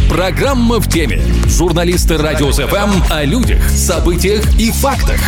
Программа в теме. Журналисты Радио СФМ о людях, событиях и фактах.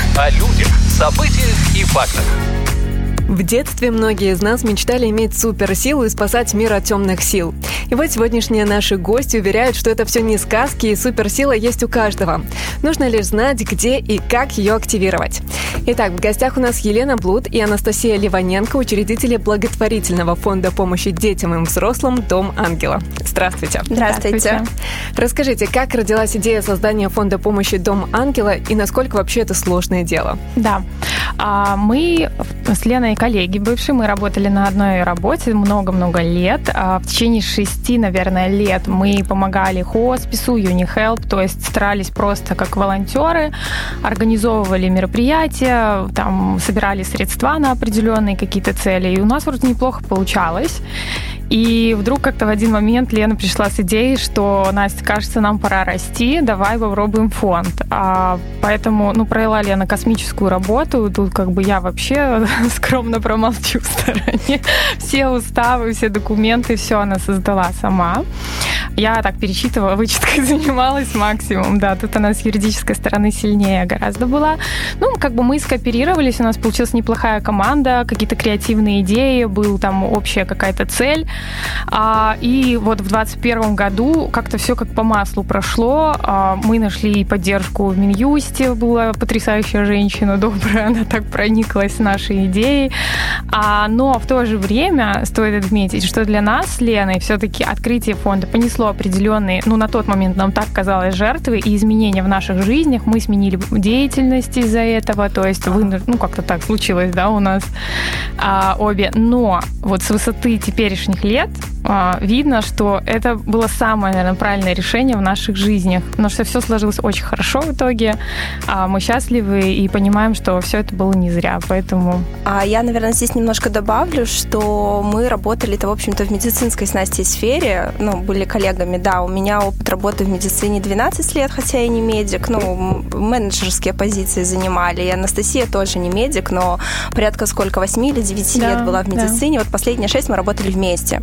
В детстве многие из нас мечтали иметь суперсилу и спасать мир от темных сил. И вот сегодняшние наши гости уверяют, что это все не сказки, и суперсила есть у каждого. Нужно лишь знать, где и как ее активировать. Итак, в гостях у нас Елена Блуд и Анастасия Ливаненко, учредители благотворительного фонда помощи детям и взрослым «Дом Ангела». Здравствуйте. Здравствуйте. Расскажите, как родилась идея создания фонда помощи «Дом Ангела» и насколько вообще это сложное дело? Да. Мы с Леной коллеги бывшие, мы работали на одной работе много-много лет. В течение 6, наверное, лет мы помогали хоспису, UniHelp, то есть старались просто как волонтеры, организовывали мероприятия, там, собирали средства на определенные какие-то цели, и у нас вроде неплохо получалось. И вдруг как-то в один момент Лена пришла с идеей, что, Настя, кажется, нам пора расти, давай попробуем фонд. Поэтому, провела Лена космическую работу, тут как бы я вообще скромно промолчу в стороне. Все уставы, все документы, все она создала сама. Я так перечитывала, вычеткой занималась максимум, да, тут она с юридической стороны сильнее гораздо была. Мы скооперировались, у нас получилась неплохая команда, какие-то креативные идеи, была там общая какая-то цель. И вот в 2021 году как-то все как по маслу прошло. Мы нашли поддержку в Минюсте, была потрясающая женщина, добрая, она так прониклась нашей идеей. Но в то же время стоит отметить, что для нас с Леной все-таки открытие фонда понесло определенные, на тот момент нам так казалось, жертвы и изменения в наших жизнях. Мы сменили деятельность из-за этого, то есть как-то так случилось, да, у нас обе. Но вот с высоты теперешних лет видно, что это было самое, наверное, правильное решение в наших жизнях, потому что все сложилось очень хорошо в итоге. Мы счастливы и понимаем, что все это было не зря, поэтому... Я, наверное, здесь немножко добавлю, что мы работали-то, в общем-то, в медицинской с Настей сфере, были коллегами, да, у меня опыт работы в медицине 12 лет, хотя я не медик, менеджерские позиции занимали, и Анастасия тоже не медик, но порядка 8 или 9 лет была в медицине, вот последние 6 мы работали вместе.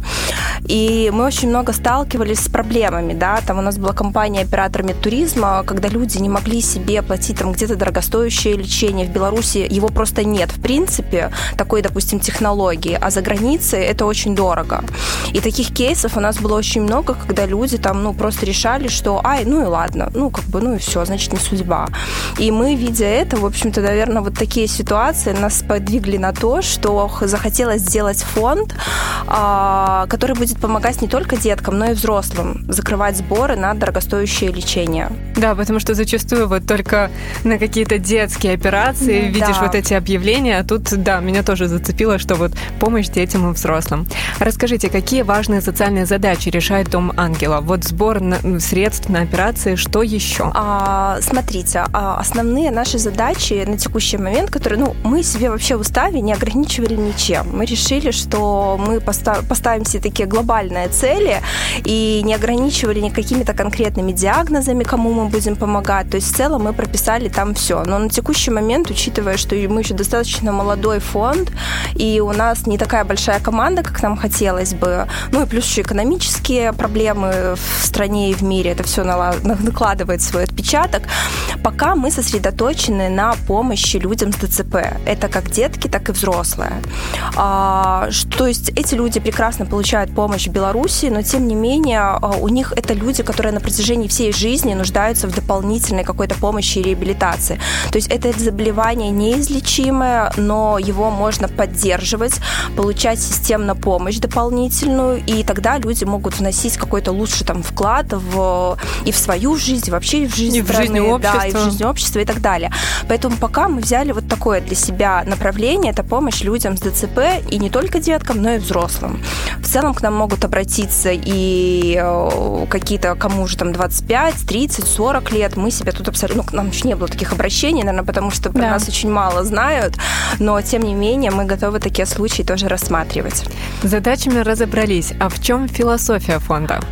И мы очень много сталкивались с проблемами, да, там у нас была компания оператор медтуризма, когда люди не могли себе платить там где-то дорогостоящее лечение. В Беларуси его просто нет, в принципе, такой, допустим, технологии, а за границей это очень дорого. И таких кейсов у нас было очень много, когда люди там, просто решали, что, и ладно, и все, значит, не судьба. И мы, видя это, в общем-то, наверное, вот такие ситуации нас подвигли на то, что захотелось сделать фонд, который будет помогать не только деткам, но и взрослым закрывать сборы на дорогостоящее лечение. Да, потому что зачастую вот только на какие-то детские операции видишь вот эти объявления, а тут, да, меня тоже зацепило, что вот помощь детям и взрослым. Расскажите, какие важные социальные задачи решает Дом Ангела? Вот сбор средств на операции, что еще? Смотрите, основные наши задачи на текущий момент, которые, мы себе вообще в уставе не ограничивали ничем. Мы решили, что мы поставим себе такие глобальные цели и не ограничивали ни какими-то конкретными диагнозами, кому мы будем помогать. То есть в целом мы прописали там все. Но на текущий момент, учитывая, что мы еще достаточно молодой фонд, и у нас не такая большая команда, как нам хотелось бы, и плюс еще экономические проблемы в стране и в мире, это все накладывает свой отпечаток, пока мы сосредоточены на помощи людям с ДЦП. Это как детки, так и взрослые. То есть эти люди прекрасно получают помощь в Беларуси, но тем не менее у них это люди, которые на протяжении всей жизни нуждаются в дополнительной какой-то помощи и реабилитации. То есть это заболевание неизлечимое, но его можно поддерживать, получать системно помощь дополнительную, и тогда люди могут вносить какой-то лучший вклад и в свою жизнь, и вообще в жизнь страны, жизнь общества. Да, и в жизнь общества и так далее. Поэтому пока мы взяли вот такое для себя направление, это помощь людям с ДЦП, и не только деткам, но и взрослым. В целом к нам могут обратиться и какие-то, кому уже 25, 30, 40 лет. Мы себя тут абсолютно... к нам еще не было таких обращений, наверное, потому что про нас очень мало знают, но, тем не менее, мы готовы такие случаи тоже рассматривать. С задачами разобрались. А в чем философия фонда?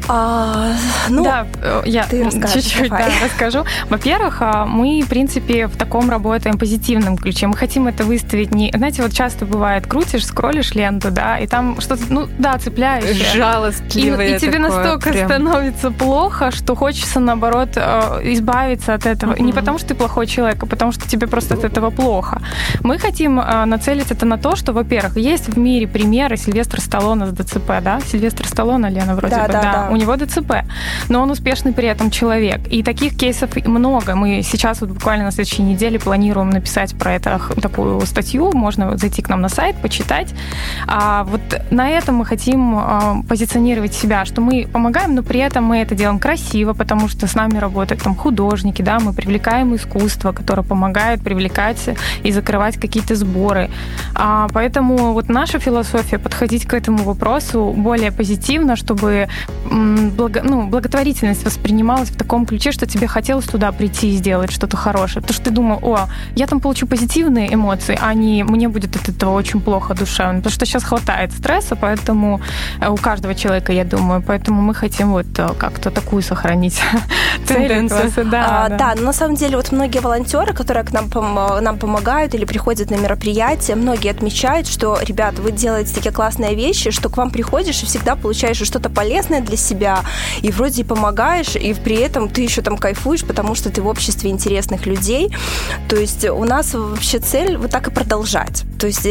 Я чуть-чуть расскажу. Во-первых, мы, в принципе, в таком работаем позитивном ключе. Мы хотим это выставить не... Знаете, вот часто бывает, крутишь, скроллишь ленту, и там что-то, цепляющее. Жалостливое и тебе настолько становится плохо, что хочется, наоборот, избавиться от этого. Не потому, что ты плохой человек, а потому, что тебе просто от этого плохо. Мы хотим нацелить это на то, что, во-первых, есть в мире примеры Сильвестра Сталлоне с ДЦП, Сильвестр Сталлоне, Лена, вроде бы, да. У него ДЦП, но он успешный при этом человек. И таких кейсов много. Мы сейчас вот буквально на следующей неделе планируем написать про это такую статью. Можно зайти к нам на сайт, почитать. Вот на этом мы хотим позиционировать себя, что мы помогаем, но при этом мы это делаем красиво, потому что с нами работают там художники, мы привлекаем искусство, которое помогает привлекать и закрывать какие-то сборы. Поэтому вот наша философия — подходить к этому вопросу более позитивно, чтобы благотворительность воспринималась в таком ключе, что тебе хотелось туда прийти и сделать что-то хорошее. Потому что ты думал, я там получу позитивные эмоции, а не мне будет от этого очень плохо душевно. Потому что сейчас хватает стресса, поэтому у каждого человека, я думаю, поэтому мы хотим вот как-то такую сохранить тенденцию. Да, но на самом деле вот многие волонтеры, которые к нам помогают или приходят на мероприятия, многие отмечают, что, ребят, вы делаете такие классные вещи, что к вам приходишь и всегда получаешь что-то полезное для себя, и вроде и помогаешь, и при этом ты еще там кайфуешь, потому что ты в обществе интересных людей. То есть у нас вообще цель вот так и продолжать. То есть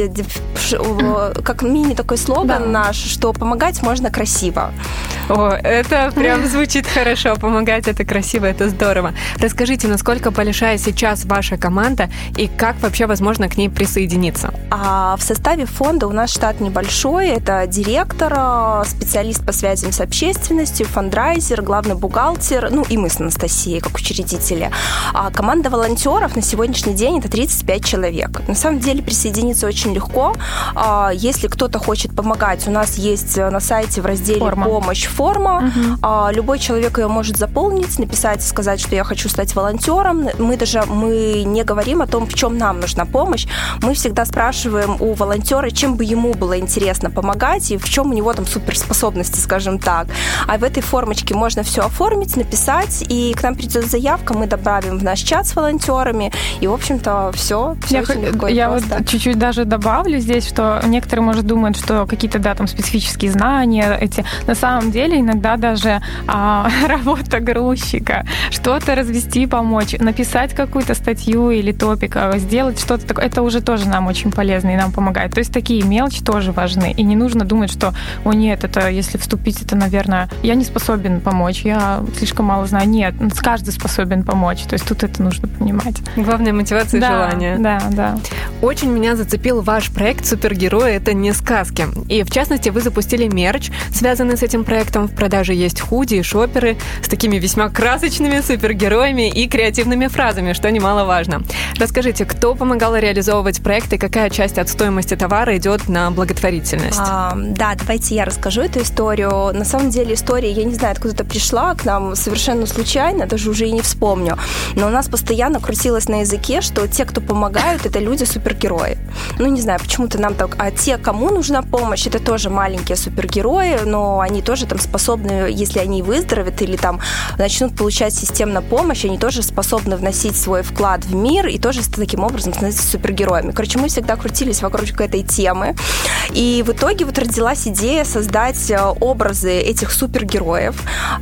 как мини такой слоган наш, что помогать можно красиво. Это прям звучит хорошо. Помогать — это красиво, это здорово. Расскажите, насколько большая сейчас ваша команда и как вообще возможно к ней присоединиться? В составе фонда у нас штат небольшой. Это директор, специалист по связям с общественностью, фандрайзер, главный бухгалтер, и мы с Анастасией как учредители. Команда волонтеров на сегодняшний день — это 35 человек. На самом деле присоединиться очень легко. Если кто-то хочет помогать, у нас есть на сайте в разделе «Помощь» форма. Любой человек ее может заполнить, написать, сказать, что я хочу стать волонтером. Мы не говорим о том, в чем нам нужна помощь. Мы всегда спрашиваем у волонтера, чем бы ему было интересно помогать и в чем у него там суперспособности, скажем так. А в этой формочке можно все оформить, написать, и к нам придет заявка, мы добавим в наш чат с волонтерами, и, в общем-то, все очень легко и я просто. Вот чуть-чуть даже добавлю здесь, что некоторые, может, думают, что какие-то, там специфические знания эти. На самом деле, иногда даже работа грузчика, что-то развести, помочь, написать какую-то статью или топик, сделать что-то такое, это уже тоже нам очень полезно и нам помогает. То есть такие мелочи тоже важны. И не нужно думать, что, нет, это если вступить, это, наверное, я не способен помочь, я слишком мало знаю. Нет, каждый способен помочь. То есть тут это нужно понимать. Главная мотивация и желание. Да. Очень меня зацепил ваш проект «Супергерои. Это не сказки». И, в частности, вы запустили мерч, связанный с этим проектом. В продаже есть худи и шоперы с такими весьма красочными супергероями и креативными фразами, что немаловажно. Расскажите, кто помогал реализовывать проект и какая часть от стоимости товара идет на благотворительность? Давайте я расскажу эту историю. На самом деле история, я не знаю, откуда-то пришла к нам совершенно случайно, даже уже и не вспомню. Но у нас постоянно крутилось на языке, что те, кто помогают, это люди-супергерои. Не знаю, почему-то нам так... А те, кому нужна помощь, это тоже маленькие супергерои, но они тоже там способны, если они выздоровеют или там начнут получать системно помощь, они тоже способны вносить свой вклад в мир и тоже таким образом становиться супергероями. Короче, мы всегда крутились вокруг этой темы. И в итоге вот родилась идея создать образы этих супергероев.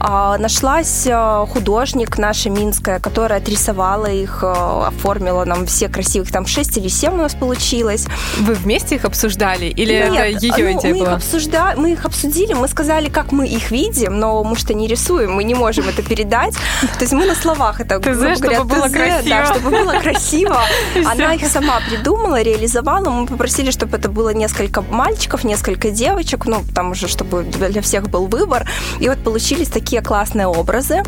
Нашлась художник наша минская, которая отрисовала их, оформила нам все красивых, там 6 или 7 у нас получилось. Вы вместе их обсуждали? Или это ее идея была? Мы их обсудили, мы сказали, как мы их видим, но мы что не рисуем, мы не можем это передать. То есть мы на словах это, грубо говоря, чтобы было красиво. Да, чтобы было красиво. Она их сама придумала, реализовала. Мы попросили, чтобы это было несколько мальчиков, несколько девочек, там уже, чтобы для всех был выбор. И вот получились такие классные образы.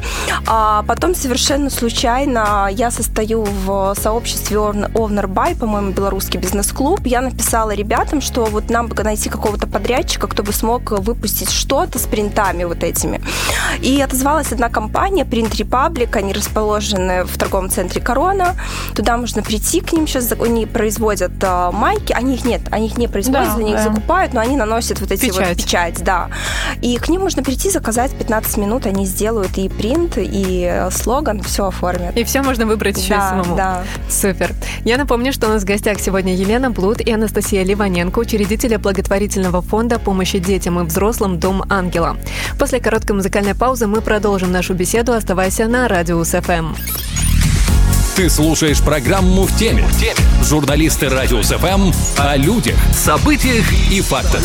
А потом совершенно случайно я состою в сообществе Owner Buy, по-моему, белорусский бизнес-клуб. Я написала ребятам, что вот нам бы найти какого-то подрядчика, кто бы смог выпустить что-то с принтами вот этими. И отозвалась одна компания, Print Republic, они расположены в торговом центре Корона. Туда можно прийти к ним сейчас, они производят майки, они их не производят, они их закупают, но они наносят вот эти печать, да. И к ним можно прийти прийти, заказать 15 минут, они сделают и принт, и слоган, все оформят. И все можно выбрать еще и самому. Да. Супер. Я напомню, что у нас в гостях сегодня Елена Блуд и Анастасия Ливаненко, учредители благотворительного фонда помощи детям и взрослым «Дом ангела». После короткой музыкальной паузы мы продолжим нашу беседу. Оставайся на Радиус ФМ. Ты слушаешь программу «В теме». Журналисты Радиус ФМ о людях, событиях и фактах.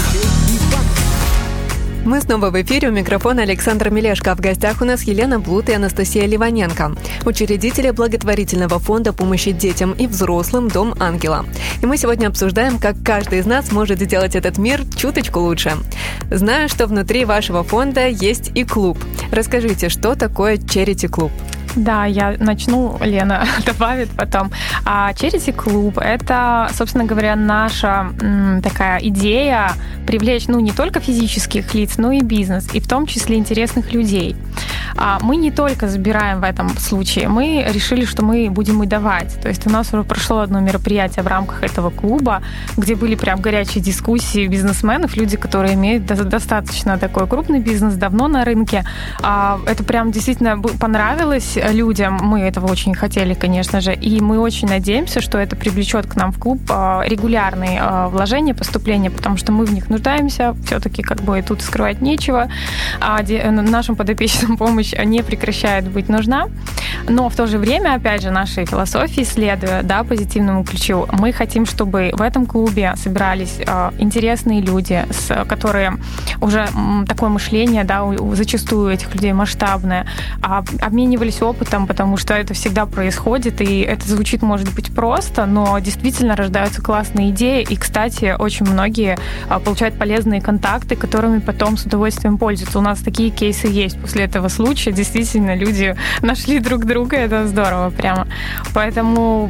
Мы снова в эфире. У микрофона Александр Мелешко. В гостях у нас Елена Блуд и Анастасия Ливаненко, учредители благотворительного фонда помощи детям и взрослым «Дом ангела». И мы сегодня обсуждаем, как каждый из нас может сделать этот мир чуточку лучше. Знаю, что внутри вашего фонда есть и клуб. Расскажите, что такое charity-клуб? Да, я начну, Лена добавит потом. Charity-клуб – это, собственно говоря, наша такая идея привлечь, не только физических лиц, но и бизнес, и в том числе интересных людей. Мы не только забираем в этом случае, мы решили, что мы будем и давать. То есть у нас уже прошло одно мероприятие в рамках этого клуба, где были прям горячие дискуссии бизнесменов, люди, которые имеют достаточно такой крупный бизнес, давно на рынке. Это прям действительно понравилось людям. Мы этого очень хотели, конечно же, и мы очень надеемся, что это привлечет к нам в клуб регулярные вложения, поступления, потому что мы в них нуждаемся. Все-таки и тут скрывать нечего. Нашим подопечным помощь не прекращает быть нужна. Но в то же время, опять же, нашей философии, следуя позитивному ключу, мы хотим, чтобы в этом клубе собирались интересные люди, которые уже такое мышление, зачастую у этих людей масштабное, обменивались опытом, потому что это всегда происходит, и это звучит, может быть, просто, но действительно рождаются классные идеи, и, кстати, очень многие получают полезные контакты, которыми потом с удовольствием пользуются. У нас такие кейсы есть после этого случая. Действительно, люди нашли друг друга, это здорово прямо. Поэтому,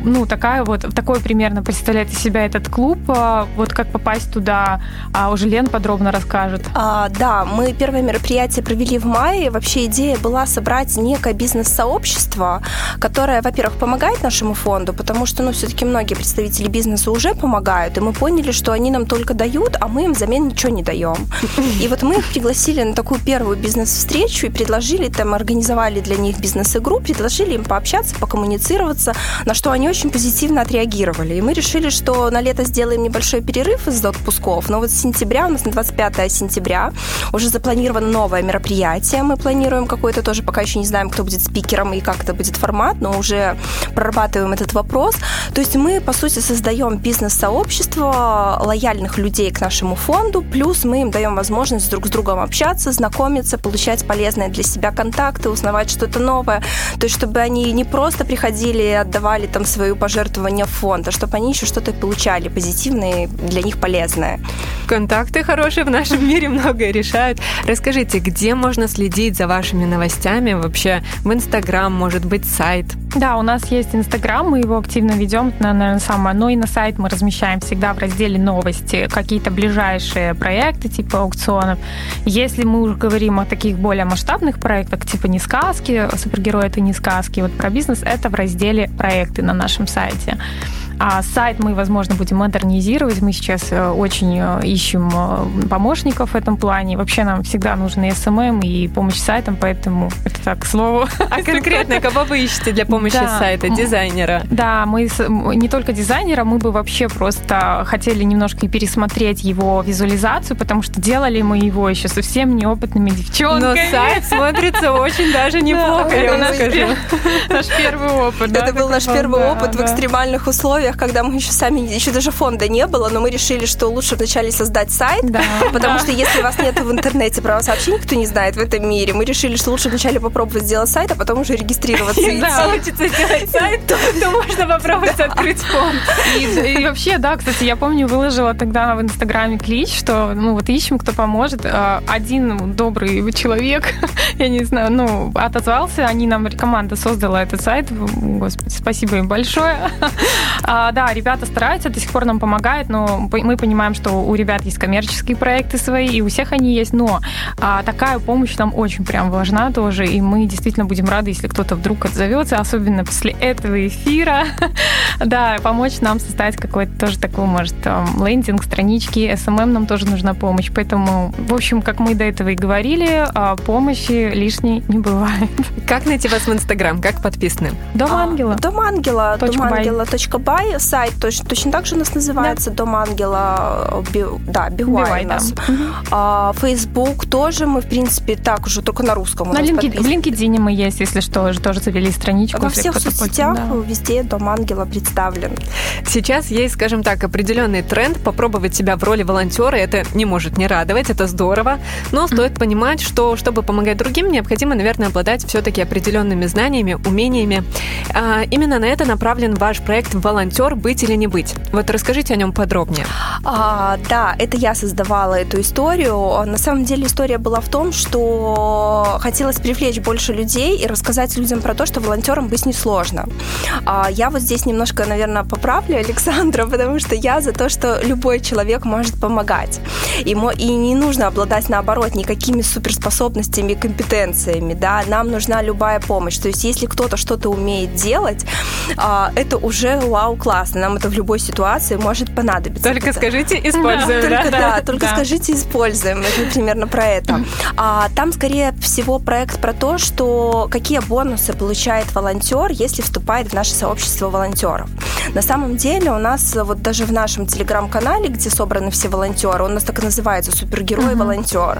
такой примерно представляет из себя этот клуб. Как попасть туда, уже Лен подробно расскажет. Да, мы первое мероприятие провели в мае. Вообще идея была собрать некое бизнес-сообщество, которое, во-первых, помогает нашему фонду, потому что, все-таки многие представители бизнеса уже помогают, и мы поняли, что они нам только дают, а мы им взамен ничего не даем. И мы их пригласили на такую первую бизнес-встречу и предложили, организовали для них бизнес-игру, предложили им пообщаться, покоммуницироваться, на что они очень позитивно отреагировали. И мы решили, что на лето сделаем небольшой перерыв из отпусков, но с сентября, у нас на 25 сентября уже запланировано новое мероприятие. Мы планируем какое-то тоже, пока еще не знаем, кто будет спикером и как это будет формат, но уже прорабатываем этот вопрос. То есть мы, по сути, создаем бизнес-сообщество лояльных людей к нашему фонду, плюс мы им даем возможность друг с другом общаться, знакомиться, получать полезные для себя контакты, узнавать что-то новое. То есть чтобы они не просто приходили и отдавали свое пожертвование в фонд, а чтобы они еще что-то получали позитивное, для них полезное. Контакты хорошие в нашем мире многое решают. Расскажите, где можно следить за вашими новостями вообще? В Инстаграм, может быть, сайт? Да, у нас есть Инстаграм, мы его активно ведем, это, наверное, самое. Но и на сайт мы размещаем всегда в разделе «Новости» какие-то ближайшие проекты типа аукционов. Если мы уже говорим о таких более масштабных проектах, типа «Не сказки», «Супергерои» — это не сказки. Про бизнес — это в разделе «Проекты» на нашем сайте. А сайт мы, возможно, будем модернизировать. Мы сейчас очень ищем помощников в этом плане. Вообще нам всегда нужны СММ и помощь сайтам, поэтому это так, к слову. А конкретно кого вы ищете для помощи сайта? Дизайнера? Да, мы не только дизайнера, мы бы вообще просто хотели немножко пересмотреть его визуализацию, потому что делали мы его еще совсем неопытными девчонками. Но сайт смотрится очень даже неплохо, я вам скажу. Наш первый опыт. Это был наш первый опыт в экстремальных условиях, когда мы еще даже фонда не было, но мы решили, что лучше вначале создать сайт, потому что если вас нет в интернете, про вас вообще никто не знает в этом мире, мы решили, что лучше вначале попробовать сделать сайт, а потом уже регистрироваться. Если получится сделать сайт, то можно попробовать открыть фонд. И вообще, кстати, я помню, выложила тогда в Инстаграме клич, что ищем, кто поможет. Один добрый человек, я не знаю, отозвался, команда создала этот сайт, господи, спасибо им большое. Да, ребята стараются, до сих пор нам помогают, но мы понимаем, что у ребят есть коммерческие проекты свои, и у всех они есть, но такая помощь нам очень прям важна тоже, и мы действительно будем рады, если кто-то вдруг отзовется, особенно после этого эфира, да, помочь нам составить какой-то тоже такой, может, лендинг, странички, SMM нам тоже нужна помощь, поэтому, в общем, как мы до этого и говорили, помощи лишней не бывает. Как найти вас в Инстаграм? Как подписаны? Дом Ангела. Дом Ангела. Домангела.бай. Сайт точно так же у нас называется. Да. Дом Ангела. BY у нас. Facebook тоже мы, в принципе, так уже только на русском. В LinkedIn мы есть, если что, тоже завели страничку. Во всех соцсетях везде Дом Ангела представлен. Сейчас есть, скажем так, определенный тренд попробовать себя в роли волонтера. Это не может не радовать, это здорово. Но стоит понимать, что чтобы помогать другим, необходимо, наверное, обладать все-таки определенными знаниями, умениями. Именно на это направлен ваш проект «Волонтер. Быть или не быть». Вот расскажите о нем подробнее. Да, это я создавала эту историю. На самом деле история была в том, что хотелось привлечь больше людей и рассказать людям про то, что волонтером быть несложно. Я вот здесь немножко, наверное, поправлю Александра, потому что я за то, что любой человек может помогать. И не нужно обладать, наоборот, никакими суперспособностями и компетенциями. Да? Нам нужна любая помощь. То есть если кто-то что-то умеет делать, это уже вау, классно. Нам это в любой ситуации может понадобиться. Только скажите, используем. Только скажите, используем. Это примерно про это. Там, скорее всего, проект про то, что какие бонусы получает волонтер, если вступает в наше сообщество волонтеров. На самом деле у нас вот даже в нашем телеграм-канале, где собраны все волонтеры, он у нас так и называется «Супергерой-волонтер»,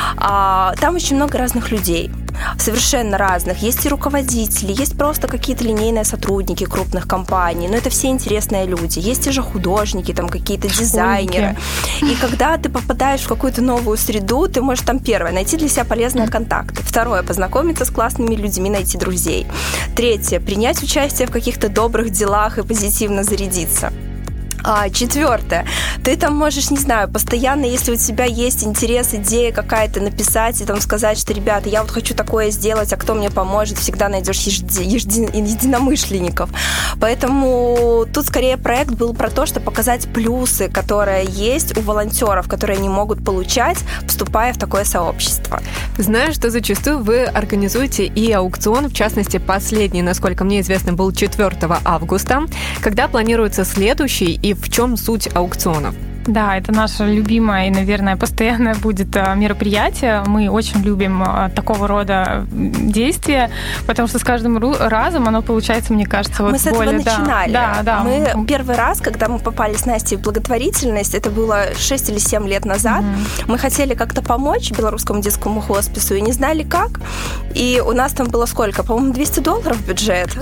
там очень много разных людей. Совершенно разных. Есть и руководители, есть просто какие-то линейные сотрудники крупных компаний, но это все интересные люди. Есть и же художники, там какие-то дизайнеры. И когда ты попадаешь в какую-то новую среду, ты можешь там, первое, найти для себя полезные контакты. Второе, познакомиться с классными людьми, найти друзей. Третье, принять участие в каких-то добрых делах и позитивно зарядиться. Четвертое. Ты там можешь, не знаю, постоянно, если у тебя есть интерес, идея какая-то, написать и там сказать, что, ребята, я вот хочу такое сделать, а кто мне поможет, всегда найдешь единомышленников. Поэтому тут скорее проект был про то, чтобы показать плюсы, которые есть у волонтеров, которые они могут получать, вступая в такое сообщество. Знаю, что зачастую вы организуете и аукцион, в частности, последний, насколько мне известно, был 4 августа. Когда планируется следующий и в чем суть аукционов? Да, это наше любимое и, наверное, постоянное будет мероприятие. Мы очень любим такого рода действия, потому что с каждым разом оно получается, мне кажется, вот мы более... Мы с этого начинали. Да. Мы первый раз, когда мы попали с Настей в благотворительность, это было 6 или 7 лет назад, мы хотели как-то помочь белорусскому детскому хоспису и не знали как. И у нас там было сколько? По-моему, $200 бюджет.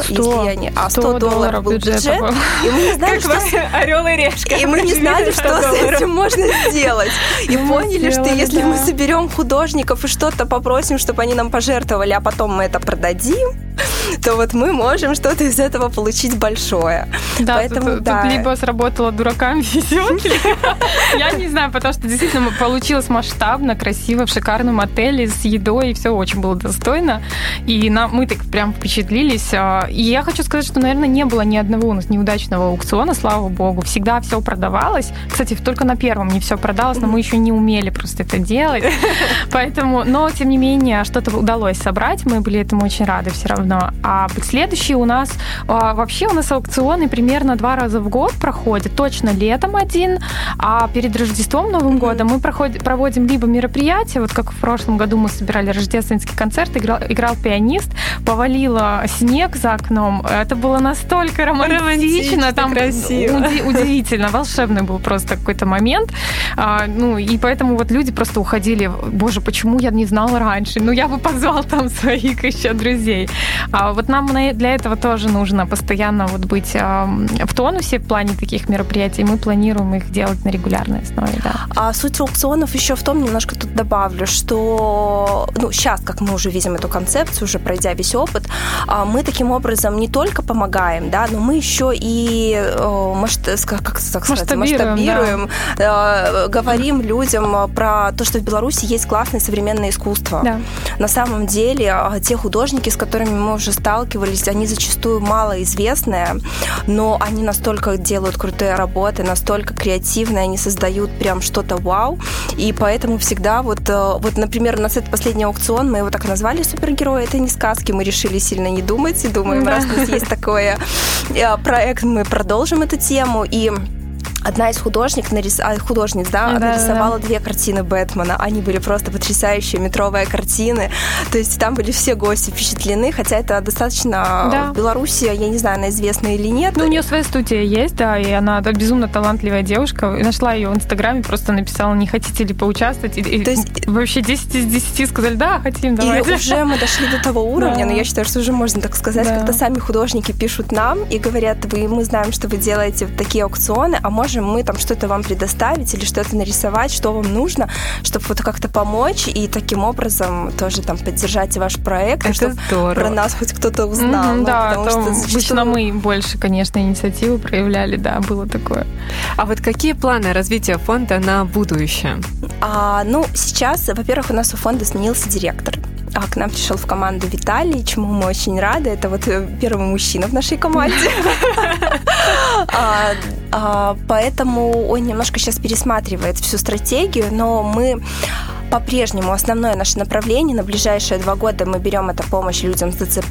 100 долларов был бюджет. И мы не знали, что... Орел и решка. И мы не знали, что с этим можно сделать. И поняли, что если мы соберем художников и что-то попросим, чтобы они нам пожертвовали, а потом мы это продадим, то вот мы можем что-то из этого получить большое. Да, поэтому, тут либо сработало дуракам везет, я не знаю, потому что действительно получилось масштабно, красиво, в шикарном отеле с едой, и все очень было достойно. И мы так прям впечатлились. И я хочу сказать, что, наверное, не было ни одного у нас неудачного аукциона, слава богу. Всегда все продавалось. Кстати, только на первом не все продалось, но мы еще не умели просто это делать. Поэтому, но, тем не менее, что-то удалось собрать. Мы были этому очень рады все равно. А следующий у нас... Вообще у нас аукционы примерно 2 раза в год проходят. Точно летом один, а перед Рождеством, Новым годом мы проводим либо мероприятия, вот как в прошлом году мы собирали рождественский концерт, играл пианист, повалило снег за окном. Это было настолько романтично, там красиво. Удивительно, волшебный был просто какой-то момент. И поэтому вот люди просто уходили, боже, почему я не знала раньше? Я бы позвал там своих еще друзей. Вот нам для этого тоже нужно постоянно вот быть в тонусе в плане таких мероприятий. Мы планируем их делать на регулярной основе. Да. А суть аукционов еще в том, немножко тут добавлю, что сейчас, как мы уже видим эту концепцию, уже пройдя весь опыт. Мы таким образом не только помогаем, да, но мы еще и масштабируем, говорим людям про то, что в Беларуси есть классное современное искусство. Да. На самом деле, те художники, с которыми мы уже сталкивались, они зачастую малоизвестные, но они настолько делают крутые работы, настолько креативные, они создают прям что-то вау. И поэтому всегда вот, например, у нас это последний аукцион, мы его так назвали «Супергерои». Это не сказки, мы решили сильно не думать и думаем, раз у нас есть такой проект, мы продолжим эту тему. И одна из художниц нарисовала 2 картины Бэтмена. Они были просто потрясающие, метровые картины. То есть там были все гости впечатлены, хотя это достаточно в Беларуси, я не знаю, она известна или нет. Ну, у нее своя студия есть, да, и она безумно талантливая девушка. Нашла ее в Инстаграме, просто написала, не хотите ли поучаствовать. То есть вообще 10 из 10 сказали, да, хотим, давайте. И уже мы дошли до того уровня, но я считаю, что уже можно так сказать, когда сами художники пишут нам и говорят, мы знаем, что вы делаете такие аукционы, а можем мы там что-то вам предоставить или что-то нарисовать, что вам нужно, чтобы вот как-то помочь и таким образом тоже там поддержать ваш проект, чтобы про нас хоть кто-то узнал. Да, обычно мы больше, конечно, инициативу проявляли, да, было такое. А вот какие планы развития фонда на будущее? Сейчас, во-первых, у нас у фонда сменился директор. К нам пришел в команду Виталий, чему мы очень рады. Это вот первый мужчина в нашей команде. Поэтому он немножко сейчас пересматривает всю стратегию, но мы по-прежнему основное наше направление на ближайшие 2 года мы берем это помощь людям с ДЦП.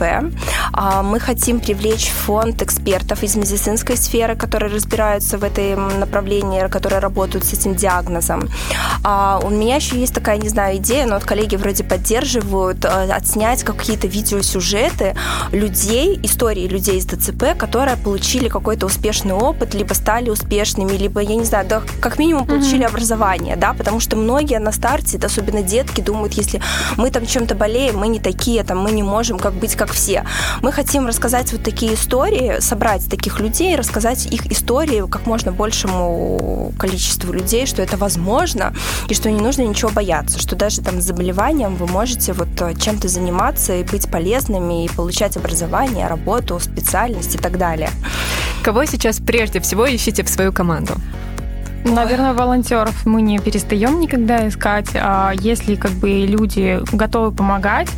Мы хотим привлечь в фонд экспертов из медицинской сферы, которые разбираются в этом направлении, которые работают с этим диагнозом. У меня еще есть такая, не знаю, идея, но вот коллеги вроде поддерживают, отснять какие-то видеосюжеты людей, истории людей с ДЦП, которые получили какой-то успешный опыт, либо стали успешными, либо, я не знаю, да, как минимум получили образование, да, потому что многие на старте, особенно детки, думают, если мы там чем-то болеем, мы не такие, там, мы не можем быть как все. Мы хотим рассказать вот такие истории, собрать таких людей, рассказать их истории как можно большему количеству людей, что это возможно, и что не нужно ничего бояться, что даже там с заболеванием вы можете вот чем-то заниматься и быть полезными, и получать образование, работу, специальность и так далее. Кого сейчас прежде всего ищите в свою команду? Наверное, волонтеров мы не перестаем никогда искать. Если люди готовы помогать,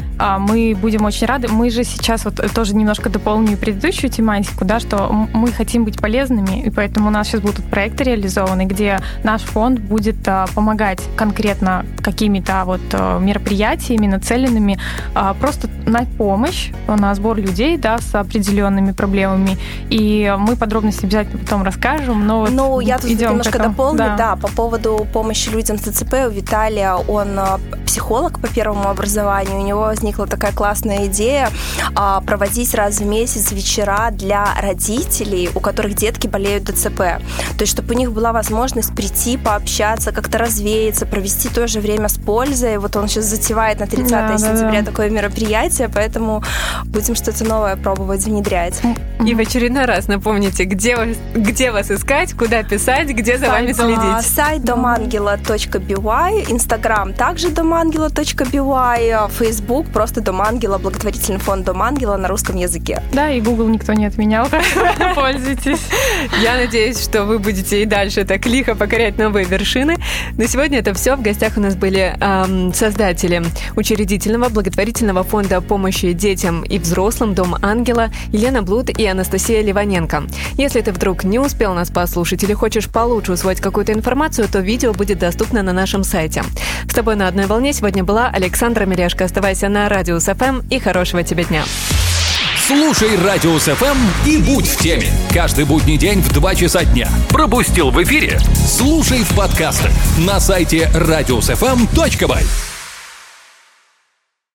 мы будем очень рады. Мы же сейчас вот тоже немножко дополню предыдущую тематику, да, что мы хотим быть полезными, и поэтому у нас сейчас будут проекты реализованы, где наш фонд будет помогать конкретно какими-то мероприятиями нацеленными просто на помощь, на сбор людей, да, с определенными проблемами. И мы подробности обязательно потом расскажем. Но я тут немножко дополню, да, по поводу помощи людям с ДЦП. У Виталия, он психолог по первому образованию, у него возникла такая классная идея проводить раз в месяц вечера для родителей, у которых детки болеют ДЦП. То есть, чтобы у них была возможность прийти, пообщаться, как-то развеяться, провести то же время с пользой. Вот он сейчас затевает на 30 сентября такое мероприятие, поэтому будем что-то новое пробовать внедрять. И в очередной раз напомните, где вас искать, куда писать, где за вами следить. Сайт domangela.by, Инстаграм также domangela.by, Фейсбук просто Дом Ангела, благотворительный фонд Дом Ангела на русском языке. Да, и Google никто не отменял, пользуйтесь. Я надеюсь, что вы будете и дальше так лихо покорять новые вершины. На сегодня это все. В гостях у нас были создатели учредительного благотворительного фонда помощи детям и взрослым Дом Ангела Елена Блуд и Анастасия Ливаненко. Если ты вдруг не успел нас послушать или хочешь получше усвоить какую-то информацию, то видео будет доступно на нашем сайте. С тобой на одной волне сегодня была Александра Мирешко. Оставайся на Радиус ФМ и хорошего тебе дня. Слушай Радиус ФМ и будь в теме. Каждый будний день в 2 часа дня. Пропустил в эфире? Слушай в подкастах на сайте radiusfm.by.